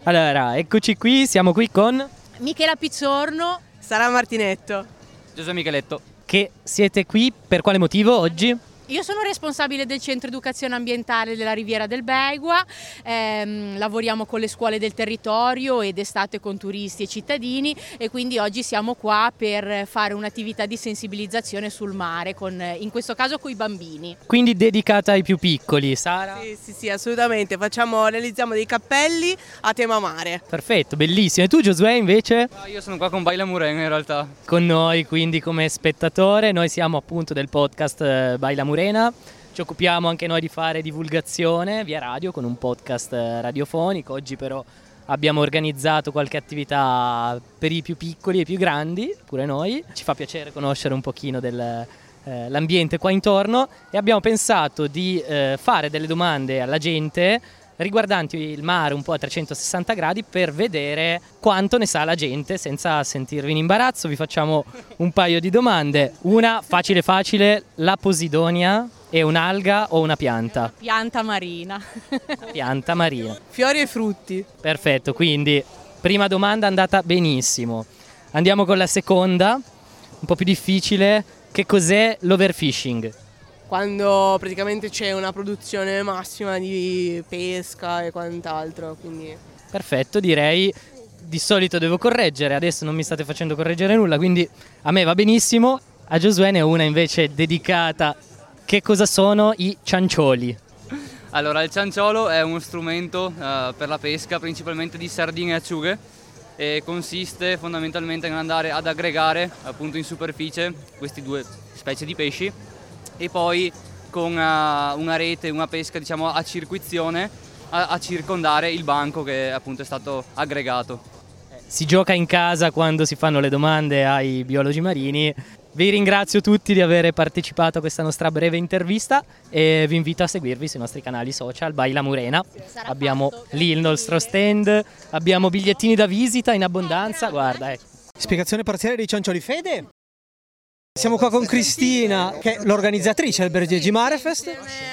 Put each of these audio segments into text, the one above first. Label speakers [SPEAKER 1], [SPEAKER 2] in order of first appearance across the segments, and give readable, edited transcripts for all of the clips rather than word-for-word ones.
[SPEAKER 1] Allora, eccoci qui, siamo qui con
[SPEAKER 2] Michela Picciorno,
[SPEAKER 3] Sara Martinetto,
[SPEAKER 4] Giuseppe Micheletto.
[SPEAKER 1] Che siete qui per quale motivo oggi?
[SPEAKER 2] io sono responsabile del centro educazione ambientale della Riviera del Beigua, lavoriamo con le scuole del territorio ed estate con turisti e cittadini e quindi oggi siamo qua per fare un'attività di sensibilizzazione sul mare, in questo caso con i bambini.
[SPEAKER 1] Quindi dedicata ai più piccoli, Sara?
[SPEAKER 3] Sì, assolutamente, realizziamo dei cappelli a tema mare.
[SPEAKER 1] Perfetto, bellissimo. E tu Giosuè invece?
[SPEAKER 4] Io sono qua con Baila Murena in realtà.
[SPEAKER 1] Con noi quindi come spettatore, noi siamo appunto del podcast Baila Murena. Ci occupiamo anche noi di fare divulgazione via radio con un podcast radiofonico. Oggi però abbiamo organizzato qualche attività per i più piccoli e più grandi, pure noi. Ci fa piacere conoscere un pochino dell'ambiente qua intorno e abbiamo pensato di fare delle domande alla gente riguardanti il mare un po' a 360 gradi per vedere quanto ne sa la gente senza sentirvi in imbarazzo. Vi facciamo un paio di domande. Una facile, la Posidonia è un'alga o una pianta?
[SPEAKER 2] Pianta marina.
[SPEAKER 1] Pianta marina.
[SPEAKER 3] Fiori e frutti.
[SPEAKER 1] Perfetto, quindi prima domanda andata benissimo. Andiamo con la seconda, un po' più difficile. Che cos'è l'overfishing?
[SPEAKER 3] Quando praticamente c'è una produzione massima di pesca e quant'altro, quindi...
[SPEAKER 1] Perfetto, direi di solito devo correggere, adesso non mi state facendo correggere nulla, quindi a me va benissimo. A Giosuè ne ho una invece dedicata. Che cosa sono i ciancioli?
[SPEAKER 4] Allora, il cianciolo è uno strumento per la pesca, principalmente di sardine e acciughe, e consiste fondamentalmente nell'andare ad aggregare appunto in superficie queste due specie di pesci e poi con una rete, una pesca diciamo a circuizione a circondare il banco che appunto è stato aggregato.
[SPEAKER 1] Si gioca in casa quando si fanno le domande ai biologi marini. Vi ringrazio tutti di aver partecipato a questa nostra breve intervista e vi invito a seguirvi sui nostri canali social Baila Murena. Abbiamo lì il nostro stand, abbiamo bigliettini da visita in abbondanza, guarda ecco.
[SPEAKER 5] Spiegazione parziale dei ciancioli. Fede? Siamo qua con Cristina, che è l'organizzatrice del Bergeggi Marefest.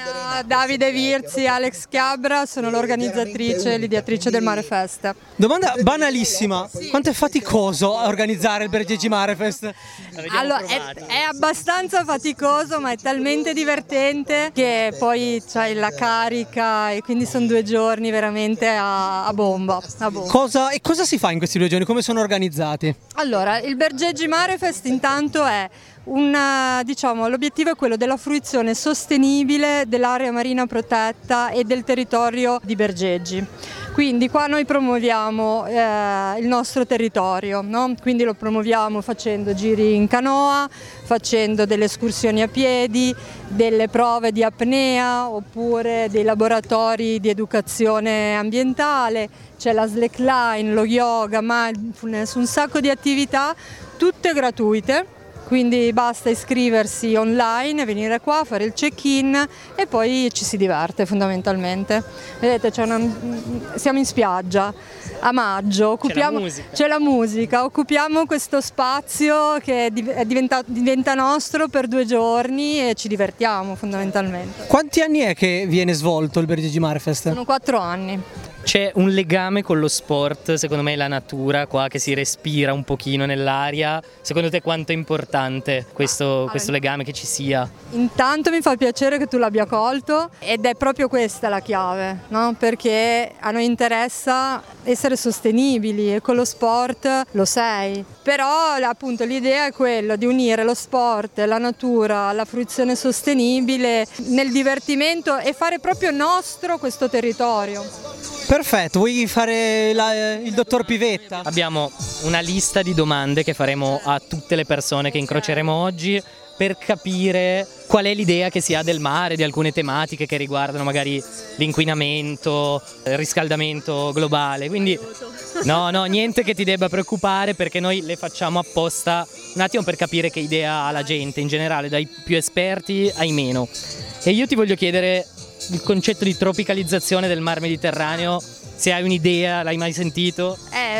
[SPEAKER 6] Davide Virzi, Alex Chiabra, sono l'organizzatrice, l'ideatrice del Marefest.
[SPEAKER 5] Domanda banalissima, quanto è faticoso organizzare il Bergeggi Marefest?
[SPEAKER 6] Allora, è abbastanza faticoso, ma è talmente divertente che poi c'hai la carica e quindi sono 2 giorni veramente a bomba.
[SPEAKER 5] Cosa si fa in questi 2 giorni? Come sono organizzati?
[SPEAKER 6] Allora, il Bergeggi Marefest intanto è l'obiettivo è quello della fruizione sostenibile dell'area marina protetta e del territorio di Bergeggi. Quindi qua noi promuoviamo il nostro territorio, no? Quindi lo promuoviamo facendo giri in canoa, facendo delle escursioni a piedi, delle prove di apnea oppure dei laboratori di educazione ambientale, c'è la slackline, lo yoga, mindfulness, un sacco di attività, tutte gratuite. Quindi basta iscriversi online, venire qua, fare il check-in e poi ci si diverte fondamentalmente. Vedete, siamo in spiaggia a maggio, c'è la musica, occupiamo questo spazio che diventa nostro per 2 giorni e ci divertiamo fondamentalmente.
[SPEAKER 5] Quanti anni è che viene svolto il Bergeggi Marefest?
[SPEAKER 6] Sono 4 anni.
[SPEAKER 1] C'è un legame con lo sport, secondo me la natura qua che si respira un pochino nell'aria. Secondo te quanto è importante questo legame che ci sia?
[SPEAKER 6] Intanto mi fa piacere che tu l'abbia colto ed è proprio questa la chiave, no? Perché a noi interessa essere sostenibili e con lo sport lo sei. Però appunto l'idea è quella di unire lo sport, la natura, la fruizione sostenibile nel divertimento e fare proprio nostro questo territorio.
[SPEAKER 5] Perfetto, vuoi fare il dottor Pivetta?
[SPEAKER 1] Abbiamo una lista di domande che faremo a tutte le persone che incroceremo oggi per capire qual è l'idea che si ha del mare, di alcune tematiche che riguardano magari l'inquinamento, il riscaldamento globale. Quindi no, niente che ti debba preoccupare perché noi le facciamo apposta un attimo per capire che idea ha la gente in generale, dai più esperti ai meno. E io ti voglio chiedere il concetto di tropicalizzazione del mar Mediterraneo, se hai un'idea, l'hai mai sentito?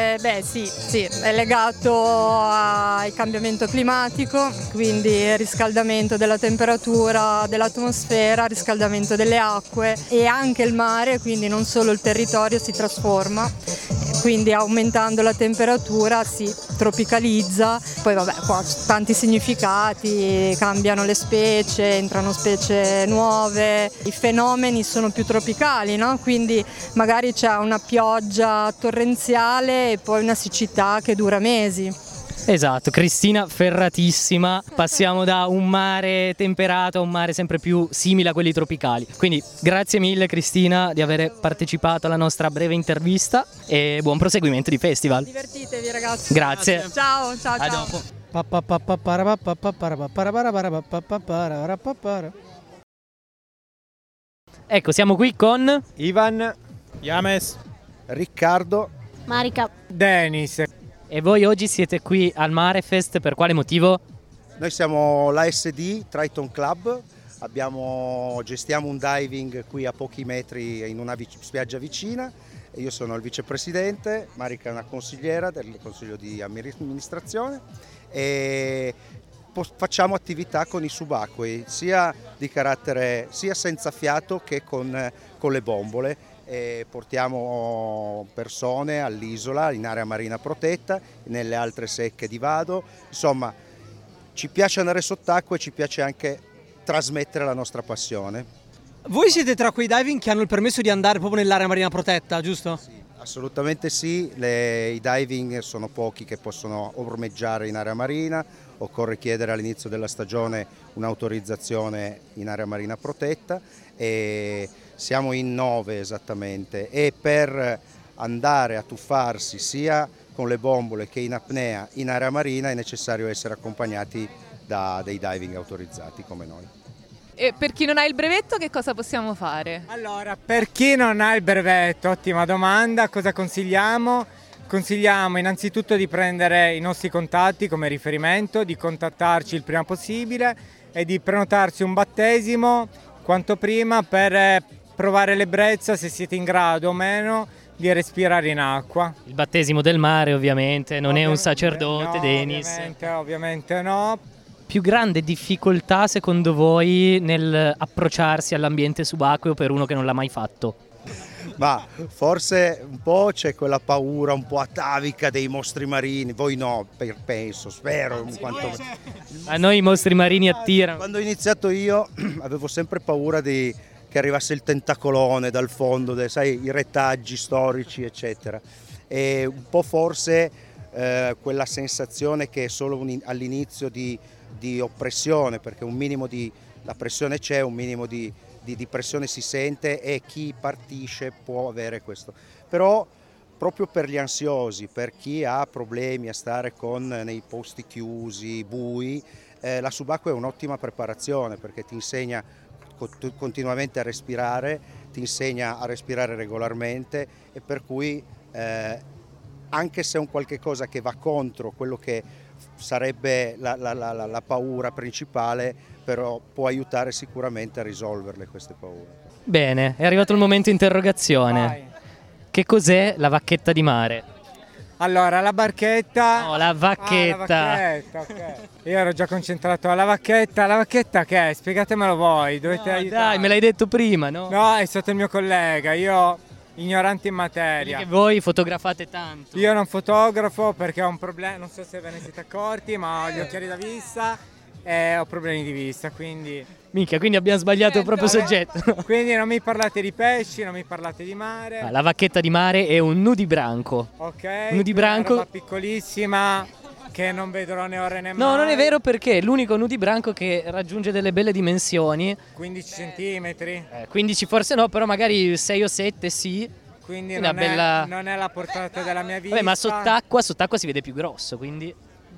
[SPEAKER 6] Sì, è legato al cambiamento climatico, quindi riscaldamento della temperatura dell'atmosfera, riscaldamento delle acque e anche il mare, quindi non solo il territorio si trasforma. quindi aumentando la temperatura si tropicalizza, poi vabbè qua tanti significati, cambiano le specie, entrano specie nuove, i fenomeni sono più tropicali, no? Quindi magari c'è una pioggia torrenziale e poi una siccità che dura mesi.
[SPEAKER 1] Esatto, Cristina ferratissima, passiamo da un mare temperato a un mare sempre più simile a quelli tropicali. Quindi grazie mille Cristina di aver partecipato alla nostra breve intervista e buon proseguimento di festival.
[SPEAKER 6] Divertitevi ragazzi.
[SPEAKER 1] Grazie.
[SPEAKER 6] Ciao, ciao,
[SPEAKER 1] A
[SPEAKER 6] ciao.
[SPEAKER 1] dopo. Ecco, siamo qui con
[SPEAKER 7] Ivan,
[SPEAKER 8] Yames,
[SPEAKER 7] Riccardo,
[SPEAKER 9] Marica.
[SPEAKER 7] Denis.
[SPEAKER 1] e voi oggi siete qui al Marefest per quale motivo?
[SPEAKER 7] Noi siamo l'ASD Triton Club, gestiamo un diving qui a pochi metri in una spiaggia vicina. Io sono il vicepresidente, Marica è una consigliera del consiglio di amministrazione e facciamo attività con i subacquei, sia di carattere sia senza fiato che con le bombole. E portiamo persone all'isola in area marina protetta, nelle altre secche di Vado, insomma ci piace andare sott'acqua e ci piace anche trasmettere la nostra passione.
[SPEAKER 5] Voi siete tra quei diving che hanno il permesso di andare proprio nell'area marina protetta, giusto?
[SPEAKER 7] Sì, assolutamente sì, i diving sono pochi che possono ormeggiare in area marina, occorre chiedere all'inizio della stagione un'autorizzazione in area marina protetta e siamo in 9 esattamente e per andare a tuffarsi sia con le bombole che in apnea in area marina è necessario essere accompagnati da dei diving autorizzati come noi.
[SPEAKER 10] E per chi non ha il brevetto che cosa possiamo fare?
[SPEAKER 11] Allora, per chi non ha il brevetto, ottima domanda, cosa consigliamo? Consigliamo innanzitutto di prendere i nostri contatti come riferimento, di contattarci il prima possibile e di prenotarsi un battesimo quanto prima per provare l'ebbrezza, se siete in grado o meno di respirare in acqua.
[SPEAKER 1] Il battesimo del mare ovviamente, non è un sacerdote,
[SPEAKER 11] no,
[SPEAKER 1] Denis.
[SPEAKER 11] Ovviamente no.
[SPEAKER 1] Più grande difficoltà secondo voi nel approcciarsi all'ambiente subacqueo per uno che non l'ha mai fatto?
[SPEAKER 7] Ma forse un po' c'è quella paura un po' atavica dei mostri marini, voi no, penso, spero.
[SPEAKER 1] A noi i mostri marini attirano.
[SPEAKER 7] Quando ho iniziato io avevo sempre paura che arrivasse il tentacolone dal fondo, sai, i retaggi storici eccetera, e un po' forse quella sensazione che è solo all'inizio di oppressione, perché un minimo la pressione c'è, un minimo di pressione si sente e chi partisce può avere questo. Però proprio per gli ansiosi, per chi ha problemi a stare nei posti chiusi, bui, la subacquea è un'ottima preparazione perché ti insegna continuamente a respirare, ti insegna a respirare regolarmente e per cui anche se è un qualche cosa che va contro quello che sarebbe la paura principale, però può aiutare sicuramente a risolverle queste paure.
[SPEAKER 1] Bene, è arrivato il momento interrogazione.
[SPEAKER 11] Vai.
[SPEAKER 1] Che cos'è la vacchetta di mare?
[SPEAKER 11] Allora, la barchetta...
[SPEAKER 1] No, la vacchetta.
[SPEAKER 11] La vacchetta, ok. Io ero già concentrato alla vacchetta. La vacchetta che è? Spiegatemelo voi, dovete aiutare.
[SPEAKER 1] Dai, me l'hai detto prima, no?
[SPEAKER 11] No, è stato il mio collega, io ignorante in materia.
[SPEAKER 1] Che voi fotografate tanto.
[SPEAKER 11] Io non fotografo perché ho un problema, non so se ve ne siete accorti, ma ho gli occhiali da vista e ho problemi di vista, quindi...
[SPEAKER 1] Minchia, quindi abbiamo sbagliato proprio soggetto.
[SPEAKER 11] Quindi non mi parlate di pesci, non mi parlate di mare.
[SPEAKER 1] La vacchetta di mare è un nudibranco.
[SPEAKER 11] Ok,
[SPEAKER 1] nudibranco.
[SPEAKER 11] Una roba piccolissima che non vedrò né ore né mai.
[SPEAKER 1] No, non è vero perché è l'unico nudibranco che raggiunge delle belle dimensioni.
[SPEAKER 11] 15 centimetri.
[SPEAKER 1] 15 forse no, però magari 6 o 7 sì.
[SPEAKER 11] Quindi
[SPEAKER 1] una
[SPEAKER 11] non è la portata della mia vita.
[SPEAKER 1] Vabbè, ma sott'acqua si vede più grosso, quindi...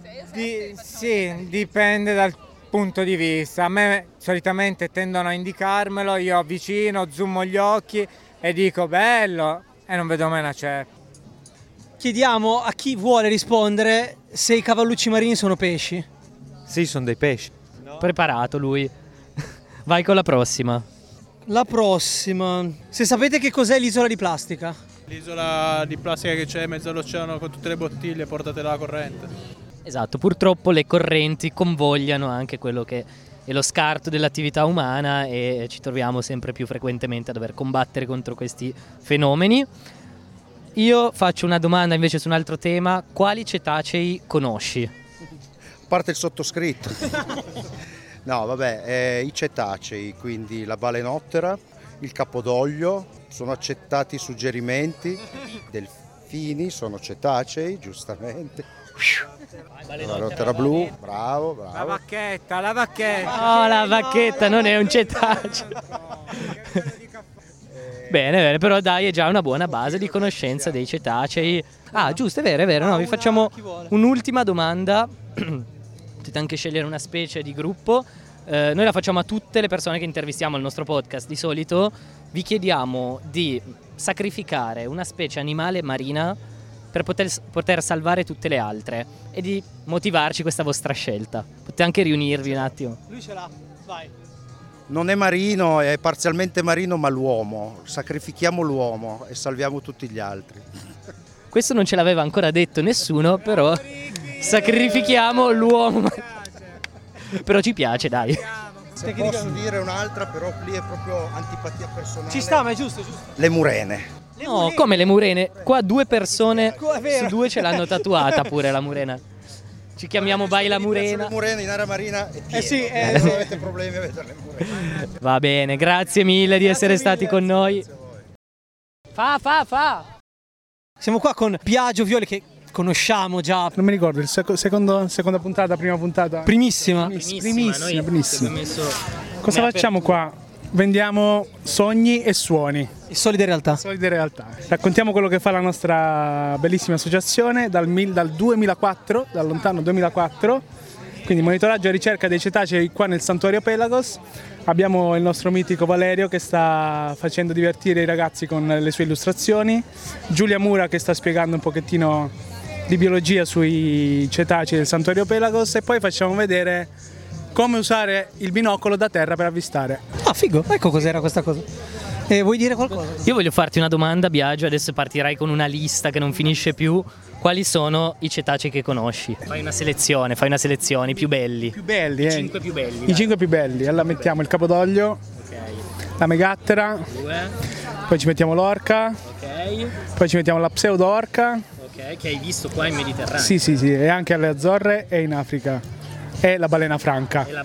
[SPEAKER 11] Sì, dipende dal punto di vista. A me solitamente tendono a indicarmelo, io avvicino, zoomo gli occhi e dico bello e non vedo mai una ceppa.
[SPEAKER 5] Chiediamo a chi vuole rispondere se i cavallucci marini sono pesci.
[SPEAKER 8] Sì, sono dei pesci.
[SPEAKER 1] No. Preparato lui. Vai con la prossima.
[SPEAKER 5] La prossima. Se sapete che cos'è l'isola di plastica?
[SPEAKER 8] L'isola di plastica che c'è in mezzo all'oceano con tutte le bottiglie portate dalla corrente.
[SPEAKER 1] Esatto, purtroppo le correnti convogliano anche quello che è lo scarto dell'attività umana e ci troviamo sempre più frequentemente a dover combattere contro questi fenomeni. io faccio una domanda invece su un altro tema. Quali cetacei conosci?
[SPEAKER 7] A parte il sottoscritto. No, vabbè, i cetacei, quindi la balenottera, il capodoglio, sono accettati i suggerimenti, delfini sono cetacei, giustamente. La balenottera blu, bravo.
[SPEAKER 11] La vacchetta.
[SPEAKER 1] No, la vacchetta non è un cetaceo. Bene, però dai, è già una buona base di conoscenza dei cetacei. Ah, giusto, è vero, no, vi facciamo un'ultima domanda. Potete anche scegliere una specie di gruppo. Noi la facciamo a tutte le persone che intervistiamo al nostro podcast. Di solito vi chiediamo di sacrificare una specie animale marina per poter salvare tutte le altre e di motivarci questa vostra scelta. Potete anche riunirvi un attimo.
[SPEAKER 5] Lui ce l'ha, vai.
[SPEAKER 7] Non è marino, è parzialmente marino, ma l'uomo. Sacrifichiamo l'uomo e salviamo tutti gli altri.
[SPEAKER 1] Questo non ce l'aveva ancora detto nessuno, però sacrifichiamo l'uomo. Però ci piace, dai.
[SPEAKER 7] Se posso dire un'altra, però lì è proprio antipatia personale.
[SPEAKER 5] Ci sta, ma è giusto.
[SPEAKER 7] Le murene.
[SPEAKER 1] No, come le murene? Qua 2 persone su 2 ce l'hanno tatuata pure la murena. Ci chiamiamo Baila Murena.
[SPEAKER 7] Le murene in area marina è pieno.
[SPEAKER 5] Sì,
[SPEAKER 7] Se avete problemi a vedere le murene.
[SPEAKER 1] Va bene, grazie mille di essere stati con noi. Fa.
[SPEAKER 5] Siamo qua con Biagio Violi che conosciamo già.
[SPEAKER 8] Non mi ricordo, seconda puntata, prima puntata?
[SPEAKER 5] Primissima.
[SPEAKER 8] Primissima. Cosa facciamo qua? Vendiamo sogni e suoni.
[SPEAKER 5] E solide realtà.
[SPEAKER 8] Raccontiamo quello che fa la nostra bellissima associazione dal 2004, dal lontano 2004. Quindi monitoraggio e ricerca dei cetacei qua nel Santuario Pelagos. Abbiamo il nostro mitico Valerio che sta facendo divertire i ragazzi con le sue illustrazioni. Giulia Mura che sta spiegando un pochettino di biologia sui cetacei del Santuario Pelagos. E poi facciamo vedere come usare il binocolo da terra per avvistare.
[SPEAKER 5] Ah, figo, ecco cos'era questa cosa. Vuoi dire qualcosa?
[SPEAKER 1] Io voglio farti una domanda, Biagio, adesso partirai con una lista che non finisce più. Quali sono i cetacei che conosci? Fai una selezione, i più belli.
[SPEAKER 8] I 5 più belli. I 5 più belli. Allora mettiamo il capodoglio, la megattera,
[SPEAKER 1] 2.
[SPEAKER 8] Poi ci mettiamo l'orca, poi ci mettiamo la pseudo-orca.
[SPEAKER 1] Che hai visto qua in Mediterraneo.
[SPEAKER 8] Sì, e anche alle Azzorre e in Africa. E la balena franca.
[SPEAKER 1] Sì.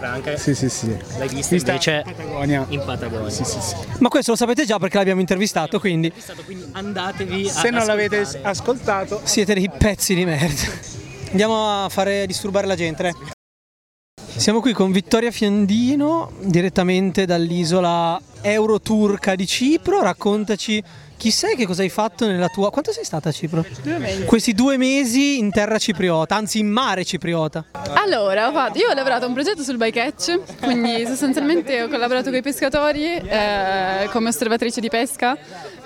[SPEAKER 1] L'hai vista invece in Patagonia.
[SPEAKER 8] Sì.
[SPEAKER 5] Ma questo lo sapete già perché l'abbiamo intervistato, quindi
[SPEAKER 1] andatevi
[SPEAKER 8] se non l'avete ascoltato
[SPEAKER 5] siete dei pezzi di merda. Andiamo a fare disturbare la gente. Siamo qui con Vittoria Fiandino direttamente dall'isola euroturca di Cipro. Raccontaci chi sei, che cosa hai fatto nella tua... Quanto sei stata a Cipro?
[SPEAKER 9] 2 mesi.
[SPEAKER 5] Questi 2 mesi in terra cipriota, anzi in mare cipriota.
[SPEAKER 9] Allora, io ho lavorato a un progetto sul bycatch, quindi sostanzialmente ho collaborato con i pescatori come osservatrice di pesca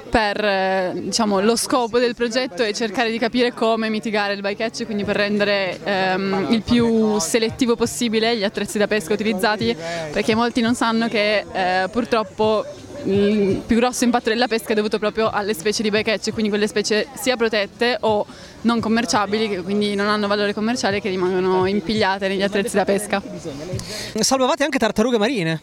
[SPEAKER 9] per lo scopo del progetto è cercare di capire come mitigare il bycatch, quindi per rendere il più selettivo possibile gli attrezzi da pesca utilizzati, perché molti non sanno che purtroppo il più grosso impatto della pesca è dovuto proprio alle specie di bycatch, quindi quelle specie sia protette o non commerciabili, che quindi non hanno valore commerciale, che rimangono impigliate negli attrezzi da pesca.
[SPEAKER 5] Salvavate anche tartarughe marine?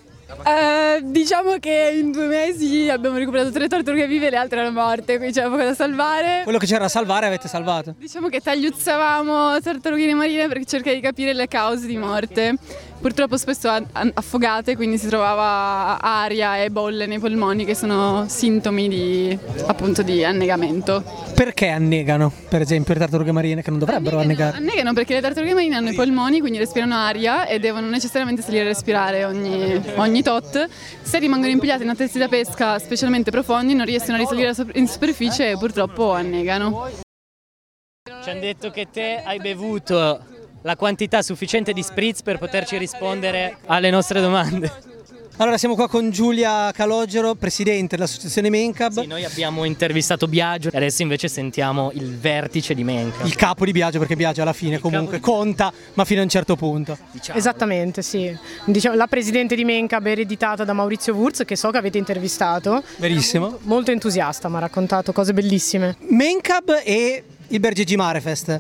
[SPEAKER 9] Diciamo che in 2 mesi abbiamo recuperato 3 tartarughe vive e le altre erano morte, quindi c'era poco da salvare.
[SPEAKER 5] Quello che c'era da salvare avete salvato?
[SPEAKER 9] Diciamo che tagliuzzavamo tartarughine marine per cercare di capire le cause di morte. Purtroppo spesso affogate, quindi si trovava aria e bolle nei polmoni, che sono sintomi di annegamento.
[SPEAKER 5] Perché annegano, per esempio, le tartarughe marine che non dovrebbero annegare?
[SPEAKER 9] Annegano perché le tartarughe marine hanno i polmoni, quindi respirano aria e devono necessariamente salire a respirare ogni tot. Se rimangono impigliate in attrezzi da pesca specialmente profondi non riescono a risalire in superficie e purtroppo annegano.
[SPEAKER 1] Ci hanno detto che te hai bevuto la quantità sufficiente di spritz per poterci rispondere alle nostre domande.
[SPEAKER 5] Allora siamo qua con Giulia Calogero, presidente dell'associazione Mencab.
[SPEAKER 1] Sì, noi abbiamo intervistato Biagio e adesso invece sentiamo il vertice di Mencab.
[SPEAKER 5] Il capo di Biagio, perché Biagio alla fine comunque conta, ma fino a un certo punto.
[SPEAKER 12] Esattamente, sì. La presidente di Mencab è ereditata da Maurizio Wurz, che so che avete intervistato.
[SPEAKER 5] Verissimo.
[SPEAKER 12] Molto entusiasta, mi ha raccontato cose bellissime.
[SPEAKER 5] Mencab e il Bergeggi Marefest.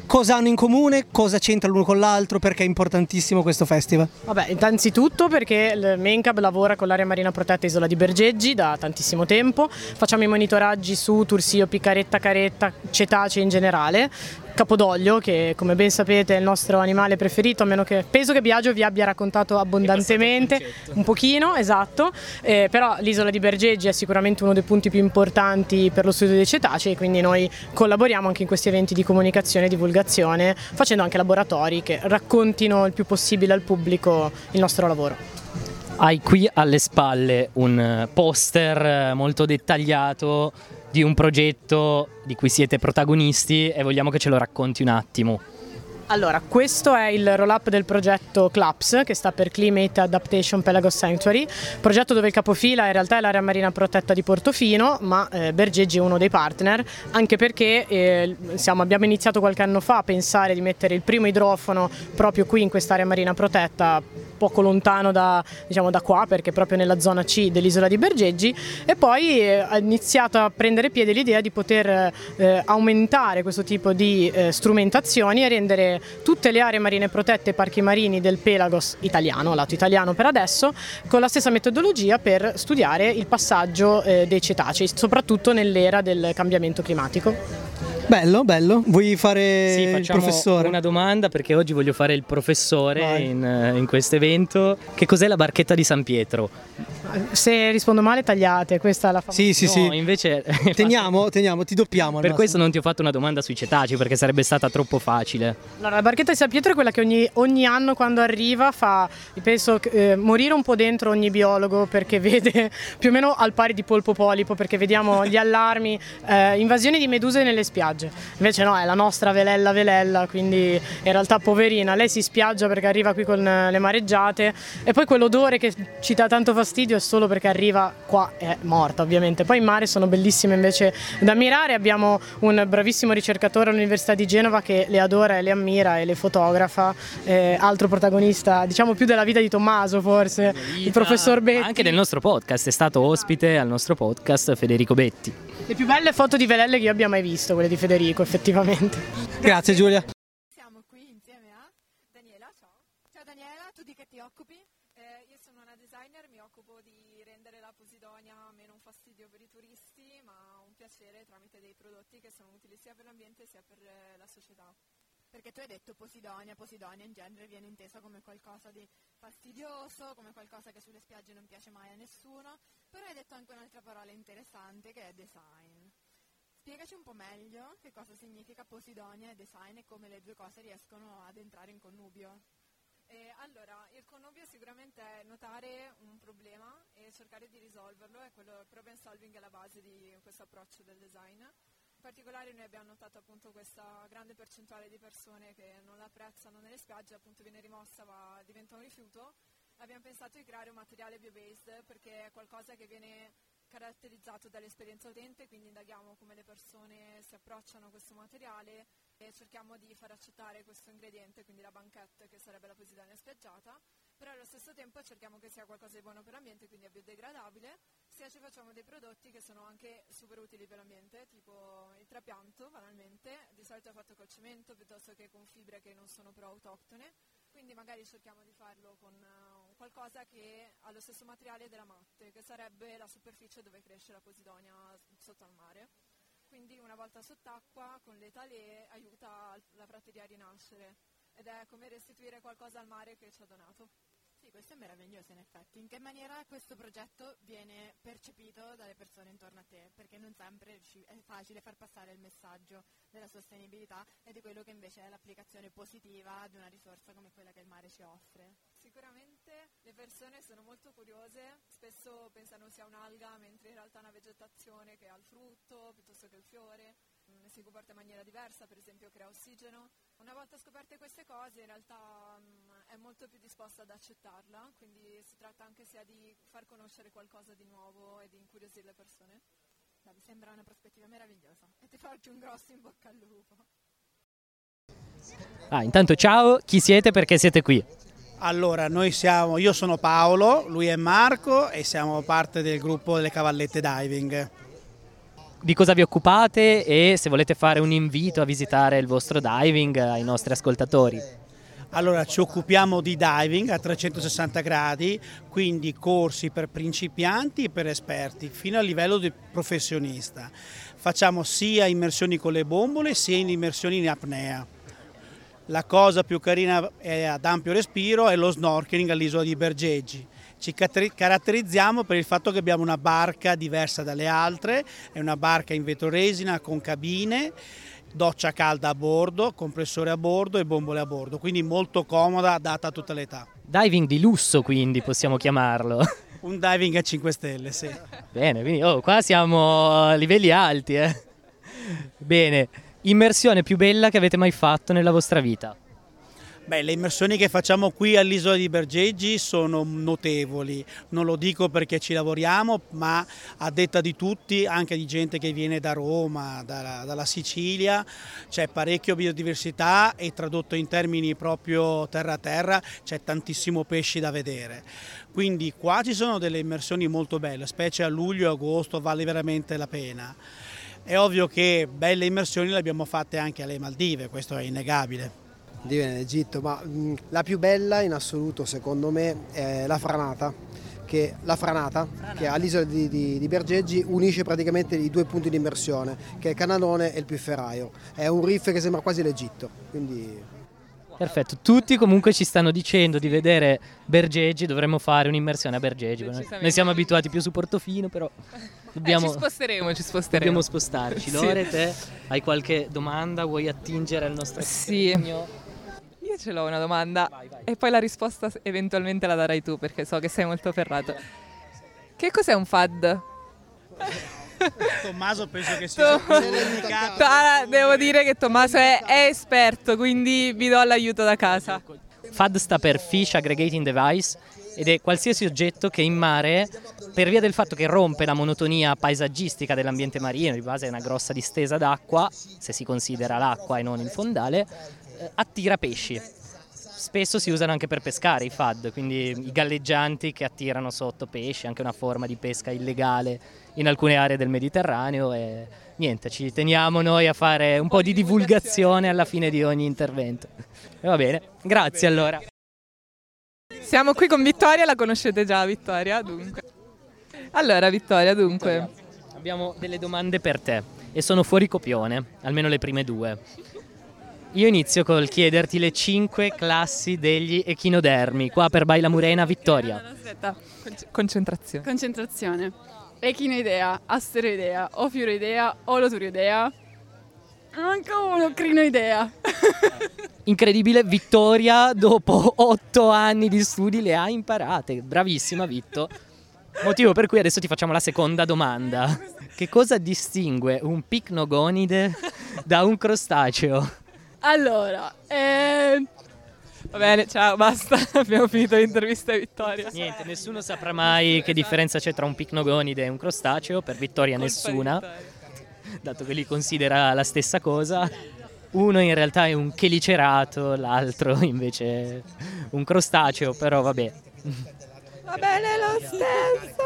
[SPEAKER 5] Cosa hanno in comune? Cosa c'entra l'uno con l'altro? Perché è importantissimo questo festival?
[SPEAKER 12] Vabbè, innanzitutto perché il Mencab lavora con l'area marina protetta Isola di Bergeggi da tantissimo tempo, facciamo i monitoraggi su Tursio, Picaretta, Caretta, Cetacee in generale, Capodoglio, che come ben sapete è il nostro animale preferito, a meno che penso che Biagio vi abbia raccontato abbondantemente, un pochino, esatto, però l'isola di Bergeggi è sicuramente uno dei punti più importanti per lo studio dei cetacei, quindi noi collaboriamo anche in questi eventi di comunicazione e divulgazione, facendo anche laboratori che raccontino il più possibile al pubblico il nostro lavoro.
[SPEAKER 1] Hai qui alle spalle un poster molto dettagliato di un progetto di cui siete protagonisti e vogliamo che ce lo racconti un attimo.
[SPEAKER 12] Allora, questo è il roll-up del progetto CLAPS, che sta per Climate Adaptation Pelagos Sanctuary, progetto dove il capofila in realtà è l'area marina protetta di Portofino, ma Bergeggi è uno dei partner, anche perché abbiamo iniziato qualche anno fa a pensare di mettere il primo idrofono proprio qui in quest'area marina protetta, poco lontano da qua, perché proprio nella zona C dell'isola di Bergeggi, e poi ha iniziato a prendere piede l'idea di poter aumentare questo tipo di strumentazioni e rendere tutte le aree marine protette e parchi marini del Pelagos italiano, lato italiano per adesso, con la stessa metodologia per studiare il passaggio dei cetacei, soprattutto nell'era del cambiamento climatico.
[SPEAKER 5] Bello, bello. Vuoi fare il professore?
[SPEAKER 1] Una domanda, perché oggi voglio fare il professore in questo evento. Che cos'è la barchetta di San Pietro?
[SPEAKER 12] Se rispondo male tagliate, questa è la famosa.
[SPEAKER 5] Sì.
[SPEAKER 1] No, invece
[SPEAKER 5] teniamo, ti doppiamo.
[SPEAKER 1] Per questo non ti ho fatto una domanda sui cetacei, perché sarebbe stata troppo facile.
[SPEAKER 12] Allora, la barchetta di San Pietro è quella che ogni anno quando arriva fa, penso, morire un po' dentro ogni biologo, perché vede più o meno al pari di polpo polipo, perché vediamo gli allarmi, invasioni di meduse nelle spiagge. Invece no, è la nostra velella, quindi in realtà poverina, lei si spiaggia perché arriva qui con le mareggiate, e poi quell'odore che ci dà tanto fastidio è solo perché arriva qua, è morta ovviamente. Poi in mare sono bellissime invece da ammirare, abbiamo un bravissimo ricercatore all'Università di Genova che le adora e le ammira e le fotografa, altro protagonista diciamo più della vita di Tommaso forse, il professor Betti.
[SPEAKER 1] Anche del nostro podcast, è stato ospite al nostro podcast Federico Betti.
[SPEAKER 12] Le più belle foto di velelle che io abbia mai visto, quelle di Federico, effettivamente.
[SPEAKER 5] Grazie Giulia.
[SPEAKER 13] Siamo qui insieme a Daniela, ciao. Ciao Daniela, tu di che ti occupi? Io sono una designer, mi occupo di rendere la Posidonia meno un fastidio per i turisti, ma un piacere tramite dei prodotti che sono utili sia per l'ambiente sia per la società. Perché tu hai detto Posidonia in genere viene intesa come qualcosa di fastidioso, come qualcosa che sulle spiagge non piace mai a nessuno, però hai detto anche un'altra parola interessante che è design. Spiegaci un po' meglio che cosa significa Posidonia e design e come le due cose riescono ad entrare in connubio. Allora, il connubio sicuramente è notare un problema e cercare di risolverlo, è quello, il problem solving è la base di questo approccio del design. In particolare noi abbiamo notato appunto questa grande percentuale di persone che non la apprezzano nelle spiagge, appunto viene rimossa, diventa un rifiuto. Abbiamo pensato di creare un materiale bio-based perché è qualcosa che viene caratterizzato dall'esperienza utente, quindi indaghiamo come le persone si approcciano a questo materiale e cerchiamo di far accettare questo ingrediente, quindi la banquette che sarebbe la Posidonia spiaggiata, però allo stesso tempo cerchiamo che sia qualcosa di buono per l'ambiente, quindi è biodegradabile, sia ci facciamo dei prodotti che sono anche super utili per l'ambiente, tipo il trapianto banalmente, di solito è fatto col cemento piuttosto che con fibre che non sono però autoctone, quindi magari cerchiamo di farlo con qualcosa che ha lo stesso materiale della matte, che sarebbe la superficie dove cresce la Posidonia sotto al mare. Quindi una volta sott'acqua con le talee aiuta la prateria a rinascere ed è come restituire qualcosa al mare che ci ha donato.
[SPEAKER 14] Sì, questo è meraviglioso in effetti. In che maniera questo progetto viene percepito dalle persone intorno a te? Perché non sempre è facile far passare il messaggio della sostenibilità e di quello che invece è l'applicazione positiva di una risorsa come quella che il mare ci offre.
[SPEAKER 13] Sicuramente le persone sono molto curiose, spesso pensano sia un'alga mentre in realtà è una vegetazione che ha il frutto piuttosto che il fiore, si comporta in maniera diversa, per esempio crea ossigeno. Una volta scoperte queste cose in realtà è molto più disposta ad accettarla, quindi si tratta anche sia di far conoscere qualcosa di nuovo e di incuriosire le persone.
[SPEAKER 14] Mi sembra una prospettiva meravigliosa e ti faccio un grosso in bocca al lupo.
[SPEAKER 1] Intanto ciao, chi siete, perché siete qui?
[SPEAKER 15] Allora, io sono Paolo, lui è Marco e siamo parte del gruppo delle Cavallette Diving.
[SPEAKER 1] di cosa vi occupate e se volete fare un invito a visitare il vostro diving ai nostri ascoltatori.
[SPEAKER 15] Allora, ci occupiamo di diving a 360 gradi, quindi corsi per principianti e per esperti, fino a livello di professionista. Facciamo sia immersioni con le bombole sia immersioni in apnea. La cosa più carina ad ampio respiro è lo snorkeling all'isola di Bergeggi. Ci caratterizziamo per il fatto che abbiamo una barca diversa dalle altre, è una barca in vetroresina con cabine, doccia calda a bordo, compressore a bordo e bombole a bordo, quindi molto comoda, adatta a tutta l'età.
[SPEAKER 1] Diving di lusso, quindi possiamo chiamarlo.
[SPEAKER 15] Un diving a 5 stelle, sì.
[SPEAKER 1] Bene, quindi qua siamo a livelli alti. Bene, immersione più bella che avete mai fatto nella vostra vita?
[SPEAKER 15] Beh, le immersioni che facciamo qui all'isola di Bergeggi sono notevoli, non lo dico perché ci lavoriamo, ma a detta di tutti, anche di gente che viene da Roma, dalla Sicilia, c'è parecchio biodiversità e tradotto in termini proprio terra a terra c'è tantissimo pesci da vedere. Quindi qua ci sono delle immersioni molto belle, specie a luglio e agosto vale veramente la pena. È ovvio che belle immersioni le abbiamo fatte anche alle Maldive, questo è innegabile.
[SPEAKER 16] In Egitto, ma la più bella in assoluto secondo me è la Franata, che all'isola di Bergeggi unisce praticamente i due punti di immersione, che è il Canalone e il Pifferraio. È un riff che sembra quasi l'Egitto, quindi...
[SPEAKER 1] Perfetto, tutti comunque ci stanno dicendo di vedere Bergeggi, dovremmo fare un'immersione a Bergeggi. Noi siamo abituati più su Portofino, però dobbiamo,
[SPEAKER 10] ci sposteremo.
[SPEAKER 1] dobbiamo spostarci.
[SPEAKER 10] Sì.
[SPEAKER 1] Lore, te hai qualche domanda? Vuoi attingere al nostro impegno?
[SPEAKER 10] Io ce l'ho una domanda e poi la risposta eventualmente la darai tu perché so che sei molto ferrato. Che cos'è un FAD?
[SPEAKER 15] Tommaso penso che sia comunicato.
[SPEAKER 10] Devo dire che Tommaso è esperto, quindi vi do l'aiuto da casa.
[SPEAKER 1] FAD sta per Fish Aggregating Device ed è qualsiasi oggetto che in mare, per via del fatto che rompe la monotonia paesaggistica dell'ambiente marino, di base è una grossa distesa d'acqua, se si considera l'acqua e non il fondale, attira pesci. Spesso si usano anche per pescare i FAD, quindi i galleggianti che attirano sotto pesci, anche una forma di pesca illegale in alcune aree del Mediterraneo e niente, ci teniamo noi a fare un po' di divulgazione alla fine di ogni intervento. E va bene, grazie allora.
[SPEAKER 10] Siamo qui con Vittoria, la conoscete già Vittoria, dunque. Allora Vittoria, dunque.
[SPEAKER 1] Abbiamo delle domande per te e sono fuori copione, almeno le prime due. Io inizio col chiederti le 5 classi degli echinodermi, qua per Baila Murena, Vittoria.
[SPEAKER 10] Aspetta, concentrazione.
[SPEAKER 9] Echinoidea, asteroidea, ofiuroidea, oloturioidea, anche uno crinoidea.
[SPEAKER 1] Incredibile, Vittoria dopo 8 anni di studi le ha imparate, bravissima Vitto. Motivo per cui adesso ti facciamo la seconda domanda. Che cosa distingue un picnogonide da un crostaceo?
[SPEAKER 9] Allora,
[SPEAKER 10] va bene, ciao, basta, abbiamo finito l'intervista a Vittoria.
[SPEAKER 1] Niente, nessuno saprà mai che differenza c'è tra un picnogonide e un crostaceo, per Vittoria nessuna, dato che li considera la stessa cosa. Uno in realtà è un chelicerato, l'altro invece un crostaceo, però vabbè.
[SPEAKER 10] Va bene lo stesso!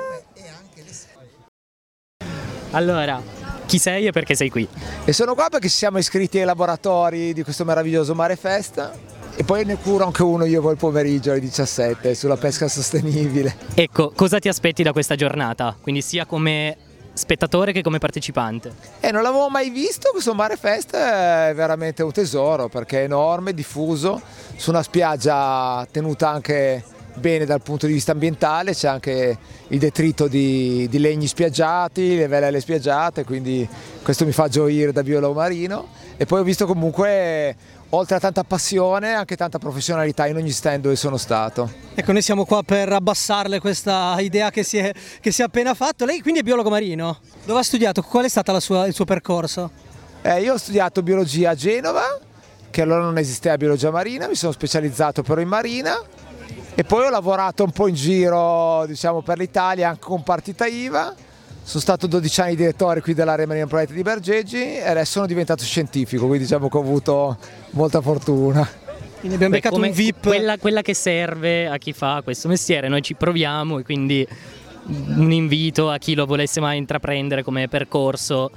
[SPEAKER 1] Allora, chi sei e perché sei qui?
[SPEAKER 17] E sono qua perché ci siamo iscritti ai laboratori di questo meraviglioso Mare Fest e poi ne curo anche uno io poi il pomeriggio alle 17 sulla pesca sostenibile.
[SPEAKER 1] Ecco, cosa ti aspetti da questa giornata? Quindi sia come spettatore che come partecipante?
[SPEAKER 17] Non l'avevo mai visto, questo Mare Fest è veramente un tesoro perché è enorme, diffuso, su una spiaggia tenuta anche bene dal punto di vista ambientale, c'è anche il detrito di legni spiaggiati, le velelle spiaggiate, quindi questo mi fa gioire da biologo marino. E poi ho visto comunque, oltre a tanta passione, anche tanta professionalità in ogni stand dove sono stato.
[SPEAKER 5] Ecco, noi siamo qua per abbassarle questa idea che si è appena fatto. Lei quindi è biologo marino? Dove ha studiato? Qual è stato il suo percorso?
[SPEAKER 17] Io ho studiato biologia a Genova, che allora non esisteva biologia marina, mi sono specializzato però in marina. E poi ho lavorato un po' in giro, diciamo, per l'Italia, anche con partita IVA. Sono stato 12 anni direttore qui dell'area marina protetta di Bergeggi e adesso sono diventato scientifico, quindi diciamo che ho avuto molta fortuna.
[SPEAKER 5] Quindi abbiamo beccato un VIP.
[SPEAKER 1] Quella che serve a chi fa questo mestiere, noi ci proviamo e quindi un invito a chi lo volesse mai intraprendere come percorso,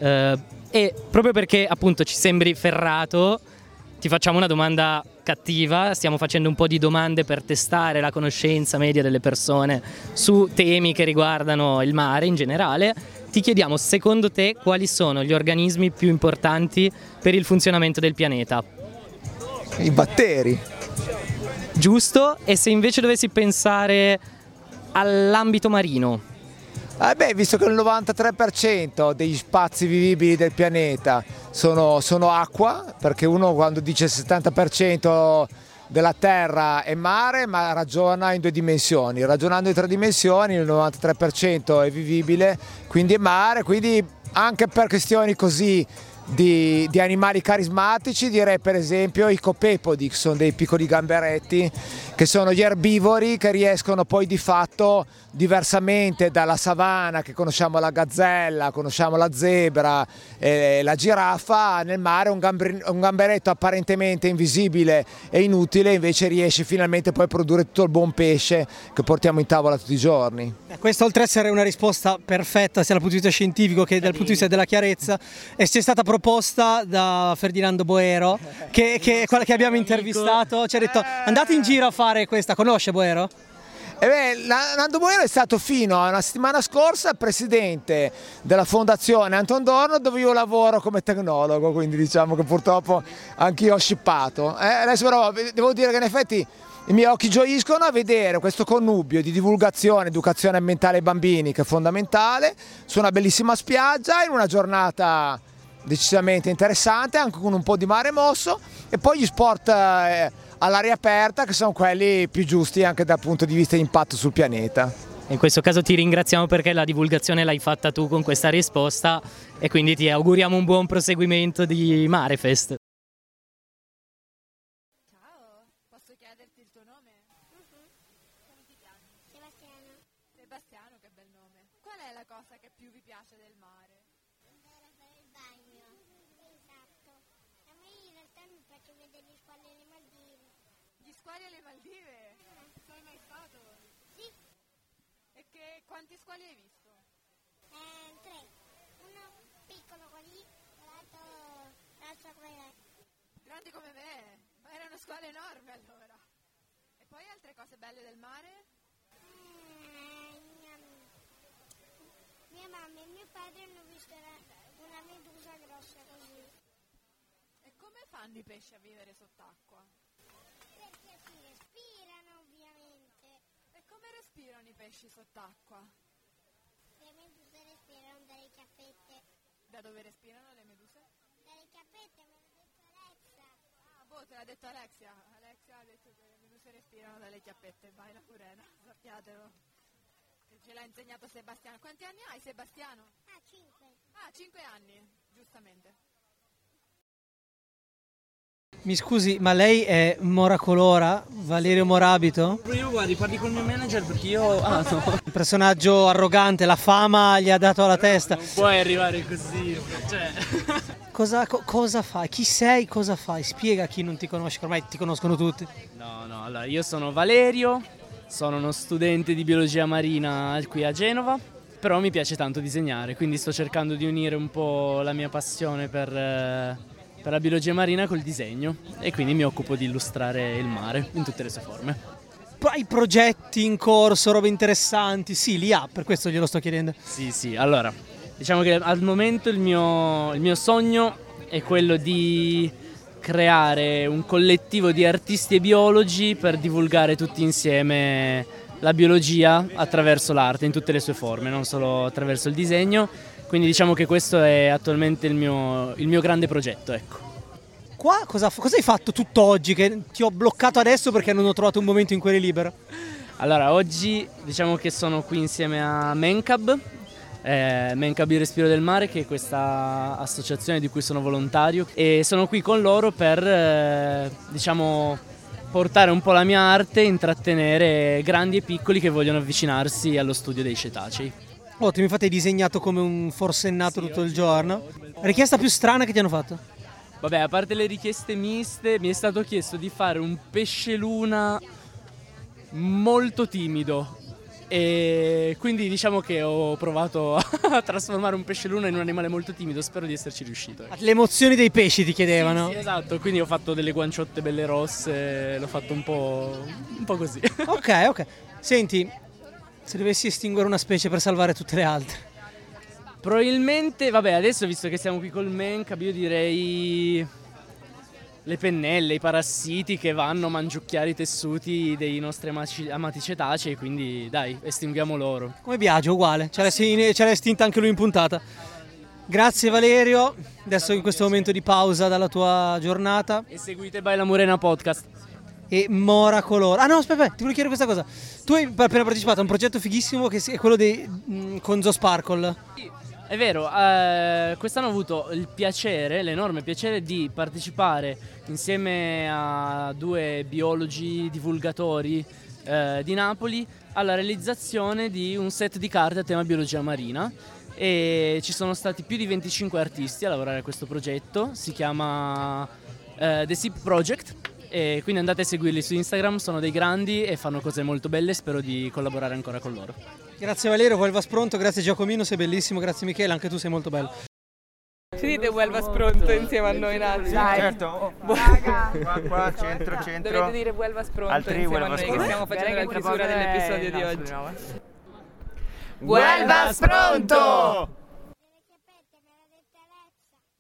[SPEAKER 1] e proprio perché appunto ci sembri ferrato ti facciamo una domanda cattiva. Stiamo facendo un po' di domande per testare la conoscenza media delle persone su temi che riguardano il mare in generale. Ti chiediamo, secondo te, quali sono gli organismi più importanti per il funzionamento del pianeta?
[SPEAKER 17] I batteri.
[SPEAKER 1] Giusto? E se invece dovessi pensare all'ambito marino?
[SPEAKER 17] Visto che il 93% degli spazi vivibili del pianeta sono acqua, perché uno quando dice il 70% della Terra è mare, ma ragiona in 2 dimensioni. Ragionando in 3 dimensioni il 93% è vivibile, quindi è mare, quindi anche per questioni così di animali carismatici direi per esempio i copepodi, che sono dei piccoli gamberetti, che sono gli erbivori che riescono poi di fatto, diversamente dalla savana che conosciamo la gazzella, conosciamo la zebra, la giraffa, nel mare un gamberetto apparentemente invisibile e inutile invece riesce finalmente poi a produrre tutto il buon pesce che portiamo in tavola tutti i giorni.
[SPEAKER 5] Questa, oltre ad essere una risposta perfetta sia dal punto di vista scientifico che dal punto di vista della chiarezza, è stata proposta da Ferdinando Boero, che abbiamo intervistato. Ci ha detto andate in giro a fare questa. Conosce Boero?
[SPEAKER 17] Nando Boero è stato fino a una settimana scorsa presidente della fondazione Anton Dohrn, dove io lavoro come tecnologo, quindi diciamo che purtroppo anch'io ho scippato. Adesso però devo dire che in effetti i miei occhi gioiscono a vedere questo connubio di divulgazione, educazione ambientale ai bambini, che è fondamentale, su una bellissima spiaggia, in una giornata decisamente interessante, anche con un po' di mare mosso, e poi gli sport all'aria aperta, che sono quelli più giusti anche dal punto di vista di impatto sul pianeta.
[SPEAKER 1] In questo caso ti ringraziamo perché la divulgazione l'hai fatta tu con questa risposta e quindi ti auguriamo un buon proseguimento di Marefest.
[SPEAKER 13] Ciao, posso chiederti il tuo nome? Come ti chiami? Sebastiano. Sebastiano, che bel nome. Qual è la cosa che più vi piace del mare?
[SPEAKER 18] Andare a fare il bagno. Esatto. A me in realtà mi piace vedere gli squali alle Maldive.
[SPEAKER 13] Gli squali alle Maldive? Sei mai stato?
[SPEAKER 18] Sì.
[SPEAKER 13] E quanti squali hai visto?
[SPEAKER 18] 3. Uno piccolo così, l'altro come me.
[SPEAKER 13] Grandi come me? Ma era uno squalo enorme allora. E poi altre cose belle del mare?
[SPEAKER 18] Mia mamma e mio padre hanno visto una medusa grossa così.
[SPEAKER 13] E come fanno i pesci a vivere sott'acqua?
[SPEAKER 18] Perché si respirano ovviamente.
[SPEAKER 13] E come respirano i pesci sott'acqua?
[SPEAKER 18] Le meduse respirano dalle chiappette.
[SPEAKER 13] Da dove respirano le meduse?
[SPEAKER 18] Dalle chiappette, me l'ha detto Alexa.
[SPEAKER 13] Ah, te l'ha detto Alexia. Alexia ha detto che le meduse respirano dalle chiappette. Vai la purena, sappiatelo. Ce l'ha insegnato Sebastiano. Quanti anni hai, Sebastiano?
[SPEAKER 18] 5.
[SPEAKER 13] 5 anni, giustamente.
[SPEAKER 5] Mi scusi, ma lei è Moracolora, Valerio Morabito?
[SPEAKER 19] Io guardi, parli con il mio manager perché io... no.
[SPEAKER 5] Un personaggio arrogante, la fama gli ha dato alla testa.
[SPEAKER 19] Non puoi arrivare così, cioè...
[SPEAKER 5] Cosa fai? Chi sei? Cosa fai? Spiega a chi non ti conosce, che ormai ti conoscono tutti.
[SPEAKER 19] No, allora io sono Valerio, sono uno studente di biologia marina qui a Genova, però mi piace tanto disegnare, quindi sto cercando di unire un po' la mia passione per la biologia marina col disegno e quindi mi occupo di illustrare il mare in tutte le sue forme.
[SPEAKER 5] Hai progetti in corso, robe interessanti? Sì, li ha, per questo glielo sto chiedendo.
[SPEAKER 19] Sì, allora, diciamo che al momento il mio sogno è quello di creare un collettivo di artisti e biologi per divulgare tutti insieme la biologia attraverso l'arte in tutte le sue forme, non solo attraverso il disegno. Quindi diciamo che questo è attualmente il mio grande progetto, ecco.
[SPEAKER 5] Qua cosa hai fatto tutt'oggi che ti ho bloccato adesso perché non ho trovato un momento in cui eri libero?
[SPEAKER 19] Allora, oggi diciamo che sono qui insieme a Mencab, Mencab il respiro del mare, che è questa associazione di cui sono volontario, e sono qui con loro per diciamo portare un po' la mia arte e intrattenere grandi e piccoli che vogliono avvicinarsi allo studio dei cetacei.
[SPEAKER 5] Ottimo, infatti hai disegnato come un forsennato tutto il giorno. Richiesta più strana che ti hanno fatto?
[SPEAKER 19] Vabbè, a parte le richieste miste, mi è stato chiesto di fare un pesce luna molto timido E quindi diciamo che ho provato a trasformare un pesce luna in un animale molto timido, spero di esserci riuscito.
[SPEAKER 5] Le emozioni dei pesci ti chiedevano.
[SPEAKER 19] Sì, esatto, quindi ho fatto delle guanciotte belle rosse, l'ho fatto un po' così.
[SPEAKER 5] Ok. Senti, se dovessi estinguere una specie per salvare tutte le altre.
[SPEAKER 19] Probabilmente, vabbè, adesso visto che siamo qui col Mencab, io direi le pennelle, i parassiti che vanno a mangiucchiare i tessuti dei nostri amati cetacei, quindi dai, estinguiamo loro.
[SPEAKER 5] Come Biagio, uguale, ce l'ha estinta anche lui in puntata. Grazie Valerio, adesso in questo momento di pausa dalla tua giornata.
[SPEAKER 19] E seguite Baila Murena Podcast.
[SPEAKER 5] E Mora Color. Ah no, aspetta, ti volevo chiedere questa cosa. Tu hai appena partecipato a un progetto fighissimo che è quello con Zo Sparkle.
[SPEAKER 19] È vero, quest'anno ho avuto il piacere, l'enorme piacere di partecipare insieme a 2 biologi divulgatori di Napoli alla realizzazione di un set di carte a tema biologia marina, e ci sono stati più di 25 artisti a lavorare a questo progetto. Si chiama The Sip Project, e quindi andate a seguirli su Instagram, sono dei grandi e fanno cose molto belle, spero di collaborare ancora con loro.
[SPEAKER 5] Grazie Valerio, Vuelvas pronto, grazie Giacomino, sei bellissimo, grazie Michele, anche tu sei molto bello.
[SPEAKER 10] Ci dite Vuelvas pronto insieme a noi, Nazi?
[SPEAKER 20] Dai. Certo. Qua, centro.
[SPEAKER 10] Dovete dire Vuelvas pronto
[SPEAKER 20] Altri
[SPEAKER 10] insieme a noi,
[SPEAKER 20] Vuelvas
[SPEAKER 10] che stiamo facendo la chiusura dell'episodio di oggi.
[SPEAKER 20] Vuelvas pronto!